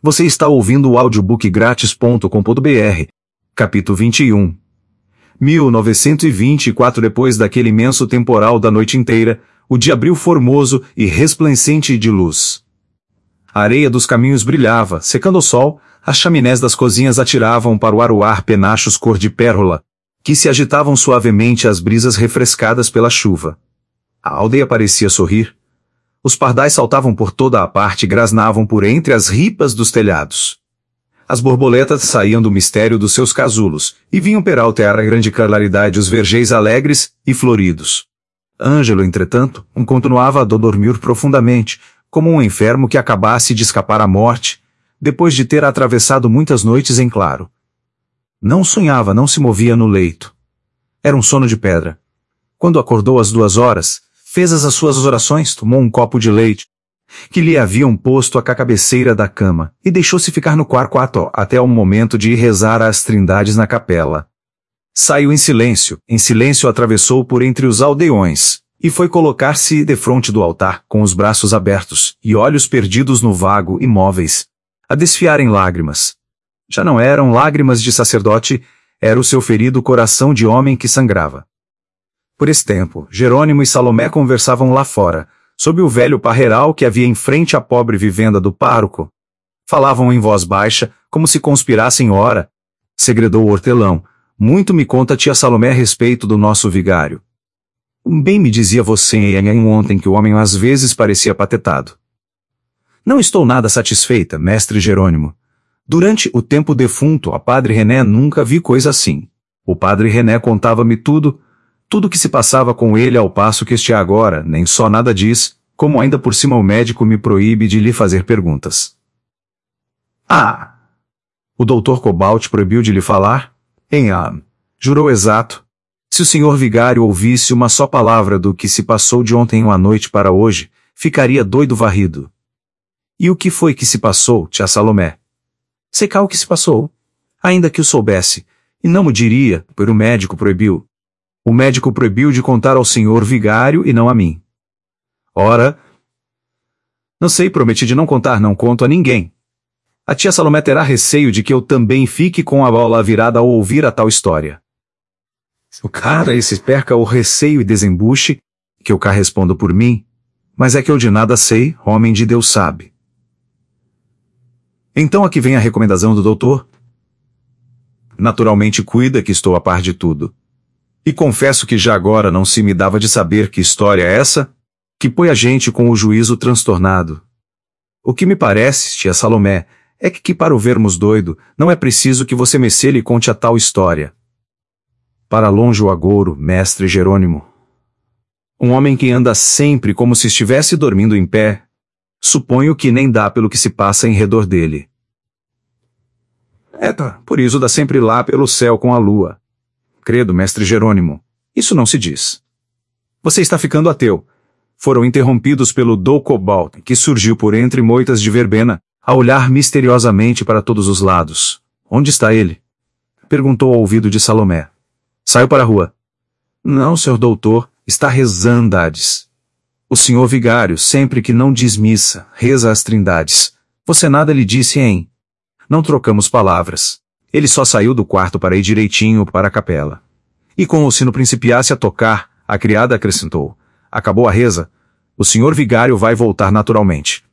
Você está ouvindo o audiobookgratis.com.br. Capítulo 21. 1924. Depois daquele imenso temporal da noite inteira, o dia abriu formoso e resplandecente de luz. A areia dos caminhos brilhava, secando o sol, as chaminés das cozinhas atiravam para o ar penachos cor de pérola, que se agitavam suavemente às brisas refrescadas pela chuva. A aldeia parecia sorrir. Os pardais saltavam por toda a parte e grasnavam por entre as ripas dos telhados. As borboletas saíam do mistério dos seus casulos, e vinham peraltear a grande claridade os vergéis alegres e floridos. Ângelo, entretanto, continuava a dormir profundamente, como um enfermo que acabasse de escapar à morte, depois de ter atravessado muitas noites em claro. Não sonhava, não se movia no leito. Era um sono de pedra. Quando acordou às 2 horas, fez as suas orações, tomou um copo de leite, que lhe haviam posto à cabeceira da cama, e deixou-se ficar no quarto até o momento de ir rezar às trindades na capela. Saiu em silêncio atravessou por entre os aldeões, e foi colocar-se defronte do altar, com os braços abertos, e olhos perdidos no vago, imóveis, a desfiarem lágrimas. Já não eram lágrimas de sacerdote, era o seu ferido coração de homem que sangrava. Por esse tempo, Jerônimo e Salomé conversavam lá fora, sob o velho parreiral que havia em frente à pobre vivenda do pároco. Falavam em voz baixa, como se conspirassem. Ora, segredou o hortelão, muito me conta tia Salomé a respeito do nosso vigário. Bem me dizia você ontem que o homem às vezes parecia patetado. Não estou nada satisfeita, mestre Jerônimo. Durante o tempo defunto a padre René nunca vi coisa assim. O padre René contava-me tudo que se passava com ele, ao passo que este agora nem só nada diz, como ainda por cima o médico me proíbe de lhe fazer perguntas. Ah! O doutor Cobalt proibiu de lhe falar? Jurou exato. Se o senhor vigário ouvisse uma só palavra do que se passou de ontem à noite para hoje, ficaria doido varrido. E o que foi que se passou, tia Salomé? Sei cá o que se passou. Ainda que o soubesse, e não o diria, pois o médico proibiu. O médico proibiu de contar ao senhor vigário e não a mim. Ora, não sei, prometi de não contar, não conto a ninguém. A tia Salomé terá receio de que eu também fique com a bola virada ao ouvir a tal história. O cara esse perca o receio e desembuche, que eu cá respondo por mim, mas é que eu de nada sei, homem de Deus sabe. Então aqui vem a recomendação do doutor. Naturalmente cuida que estou a par de tudo. E confesso que já agora não se me dava de saber que história é essa, que põe a gente com o juízo transtornado. O que me parece, tia Salomé, é que para o vermos doido, não é preciso que você mecê lhe conte a tal história. Para longe o agouro, mestre Jerônimo. Um homem que anda sempre como se estivesse dormindo em pé, suponho que nem dá pelo que se passa em redor dele. Por isso dá sempre lá pelo céu com a lua. Credo, mestre Jerônimo, isso não se diz. Você está ficando ateu. Foram interrompidos pelo Dom Cobalt, que surgiu por entre moitas de verbena, a olhar misteriosamente para todos os lados. Onde está ele? Perguntou ao ouvido de Salomé. Saiu para a rua. Não, senhor doutor, está rezandades. O senhor vigário, sempre que não diz missa, reza as trindades. Você nada lhe disse, hein? Não trocamos palavras. Ele só saiu do quarto para ir direitinho para a capela. E com o sino principiasse a tocar, a criada acrescentou. Acabou a reza. O senhor vigário vai voltar naturalmente.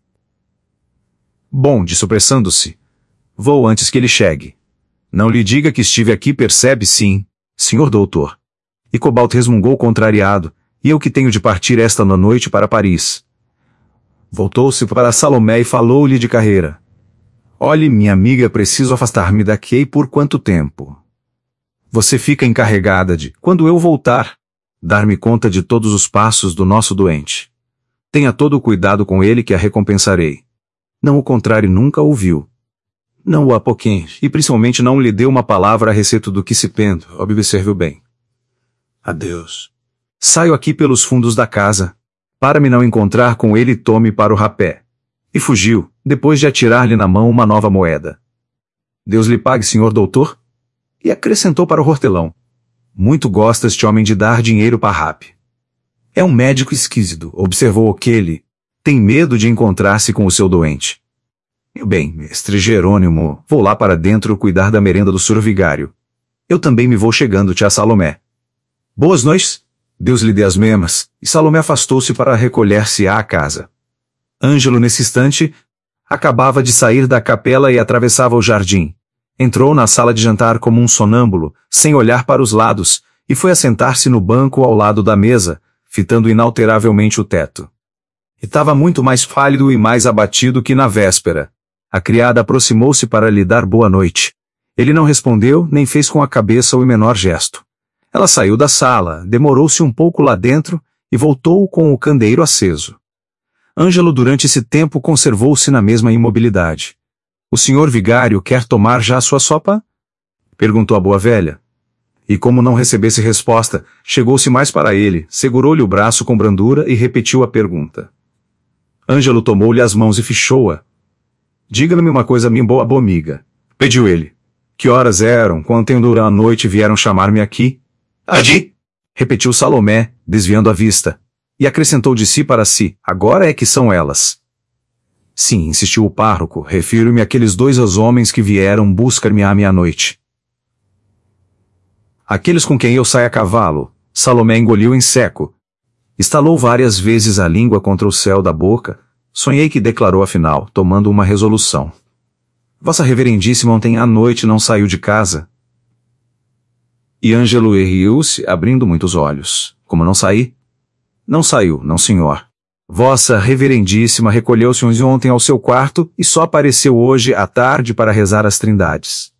Bom, disse apressando-se. Vou antes que ele chegue. Não lhe diga que estive aqui, percebe sim, senhor doutor. E Cobalt resmungou contrariado. E eu que tenho de partir esta noite para Paris. Voltou-se para Salomé e falou-lhe de carreira. Olhe, minha amiga, preciso afastar-me daqui por quanto tempo? Você fica encarregada de, quando eu voltar, dar-me conta de todos os passos do nosso doente. Tenha todo o cuidado com ele que a recompensarei. Não o contrário nunca ouviu. Não o apoquém, e principalmente não lhe dê uma palavra a respeito do que se pende, observe bem. Adeus. Saio aqui pelos fundos da casa. Para me não encontrar com ele, tome para o rapé. E fugiu, depois de atirar-lhe na mão uma nova moeda. Deus lhe pague, senhor doutor? E acrescentou para o hortelão. Muito gosta este homem de dar dinheiro para rap. É um médico esquisito, observou aquele. Tem medo de encontrar-se com o seu doente. Bem, mestre Jerônimo, vou lá para dentro cuidar da merenda do senhor vigário. Eu também me vou chegando, tia Salomé. Boas noites. Deus lhe dê as memas. E Salomé afastou-se para recolher-se à casa. Ângelo, nesse instante, acabava de sair da capela e atravessava o jardim. Entrou na sala de jantar como um sonâmbulo, sem olhar para os lados, e foi assentar-se no banco ao lado da mesa, fitando inalteravelmente o teto. Estava muito mais pálido e mais abatido que na véspera. A criada aproximou-se para lhe dar boa noite. Ele não respondeu, nem fez com a cabeça o menor gesto. Ela saiu da sala, demorou-se um pouco lá dentro e voltou com o candeeiro aceso. Ângelo durante esse tempo conservou-se na mesma imobilidade. O senhor vigário quer tomar já sua sopa? Perguntou a boa velha. E como não recebesse resposta, chegou-se mais para ele, segurou-lhe o braço com brandura e repetiu a pergunta. Ângelo tomou-lhe as mãos e fichou-a. Diga-me uma coisa, minha boa amiga, pediu ele. Que horas eram, quando durante a noite vieram chamar-me aqui? Adi! Repetiu Salomé, desviando a vista. E acrescentou de si para si, agora é que são elas. Sim, insistiu o pároco, refiro-me àqueles dois homens que vieram buscar-me à meia-noite. Aqueles com quem eu saio a cavalo, Salomé engoliu em seco. Estalou várias vezes a língua contra o céu da boca, sonhei que declarou afinal, tomando uma resolução. Vossa Reverendíssima ontem à noite não saiu de casa? E Ângelo ergueu-se, abrindo muitos olhos. Como não saí? Não saiu, não senhor. Vossa Reverendíssima recolheu-se ontem ao seu quarto e só apareceu hoje à tarde para rezar as trindades.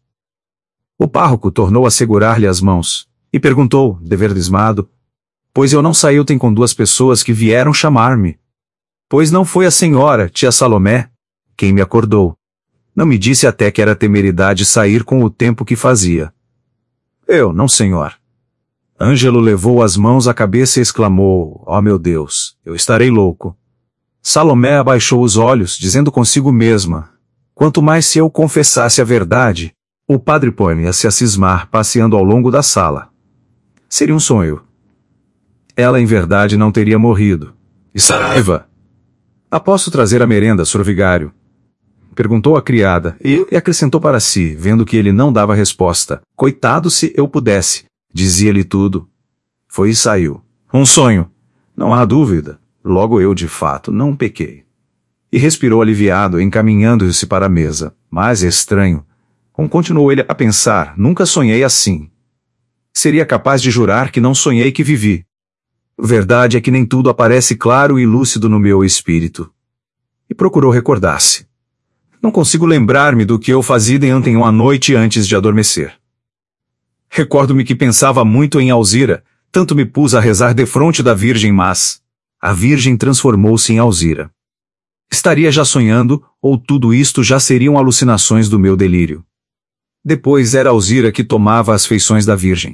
O pároco tornou a segurar-lhe as mãos, e perguntou, deverdismado, pois eu não saí ontem com duas pessoas que vieram chamar-me. Pois não foi a senhora, tia Salomé, quem me acordou. Não me disse até que era temeridade sair com o tempo que fazia. Eu, não senhor. Ângelo levou as mãos à cabeça e exclamou, ó meu Deus, eu estarei louco. Salomé abaixou os olhos, dizendo consigo mesma, quanto mais se eu confessasse a verdade, o padre põe-se a cismar passeando ao longo da sala. Seria um sonho. Ela em verdade não teria morrido. E Saraiva? Aposto trazer a merenda, senhor vigário. Perguntou a criada, e acrescentou para si, vendo que ele não dava resposta. Coitado se eu pudesse. Dizia-lhe tudo. Foi e saiu. Um sonho. Não há dúvida. Logo eu, de fato, não pequei. E respirou aliviado, encaminhando-se para a mesa. Mas é estranho. Como continuou ele a pensar, nunca sonhei assim. Seria capaz de jurar que não sonhei que vivi. Verdade é que nem tudo aparece claro e lúcido no meu espírito. E procurou recordar-se. Não consigo lembrar-me do que eu fazia de ontem à noite antes de adormecer. Recordo-me que pensava muito em Alzira, tanto me pus a rezar defronte da Virgem, mas a Virgem transformou-se em Alzira. Estaria já sonhando, ou tudo isto já seriam alucinações do meu delírio? Depois era Alzira que tomava as feições da Virgem.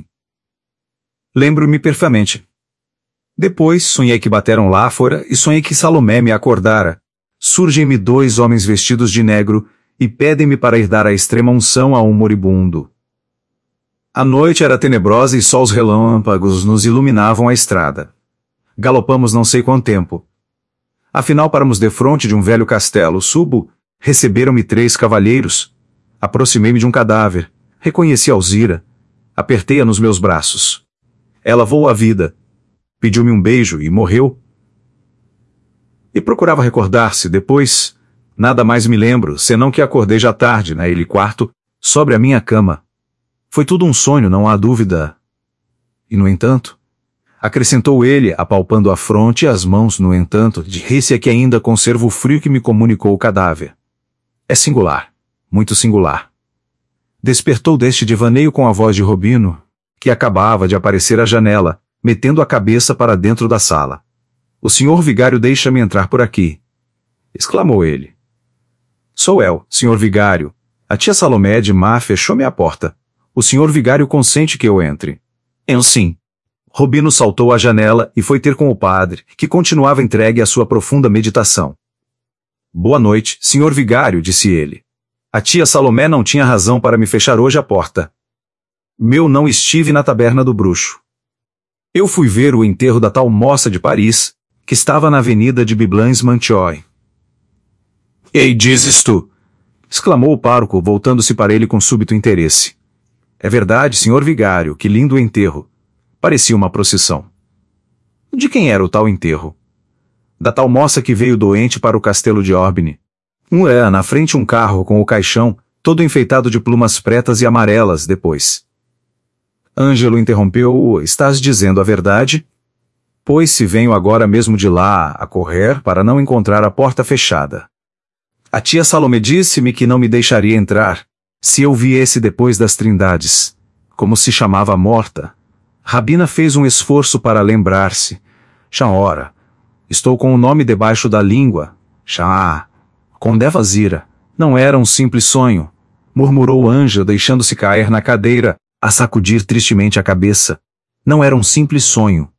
Lembro-me perfeitamente. Depois sonhei que bateram lá fora e sonhei que Salomé me acordara. Surgem-me dois homens vestidos de negro e pedem-me para ir dar a extrema unção a um moribundo. A noite era tenebrosa e só os relâmpagos nos iluminavam a estrada. Galopamos não sei quanto tempo. Afinal paramos defronte de um velho castelo. Subo, receberam-me 3 cavalheiros. Aproximei-me de um cadáver. Reconheci Alzira. Apertei-a nos meus braços. Ela voou a vida. Pediu-me um beijo e morreu. E procurava recordar-se depois. Nada mais me lembro, senão que acordei já tarde, naquele quarto, sobre a minha cama. Foi tudo um sonho, não há dúvida. E no entanto, acrescentou ele, apalpando a fronte e as mãos, no entanto, disse que ainda conservo o frio que me comunicou o cadáver. É singular, muito singular. Despertou deste devaneio com a voz de Robino, que acabava de aparecer à janela, metendo a cabeça para dentro da sala. O senhor vigário deixa-me entrar por aqui. Exclamou ele. Sou eu, senhor vigário. A tia Salomé de Má fechou-me a porta. O senhor vigário consente que eu entre. Eu sim. Robino saltou à janela e foi ter com o padre, que continuava entregue à sua profunda meditação. Boa noite, senhor vigário, disse ele. A tia Salomé não tinha razão para me fechar hoje a porta. Meu não estive na taberna do bruxo. Eu fui ver o enterro da tal moça de Paris, que estava na avenida de Biblans-Manchoy. Ei, dizes tu, exclamou o pároco, voltando-se para ele com súbito interesse. É verdade, senhor vigário, que lindo enterro. Parecia uma procissão. De quem era o tal enterro? Da tal moça que veio doente para o castelo de Orbine. Na frente um carro com o caixão, todo enfeitado de plumas pretas e amarelas, depois. Ângelo interrompeu-o. Estás dizendo a verdade? Pois se venho agora mesmo de lá, a correr, para não encontrar a porta fechada. A tia Salomé disse-me que não me deixaria entrar, se eu viesse depois das Trindades. Como se chamava a morta? Rabina fez um esforço para lembrar-se. Ora, estou com o nome debaixo da língua. Com Devasira. Não era um simples sonho, murmurou Ângelo, deixando-se cair na cadeira, a sacudir tristemente a cabeça. Não era um simples sonho.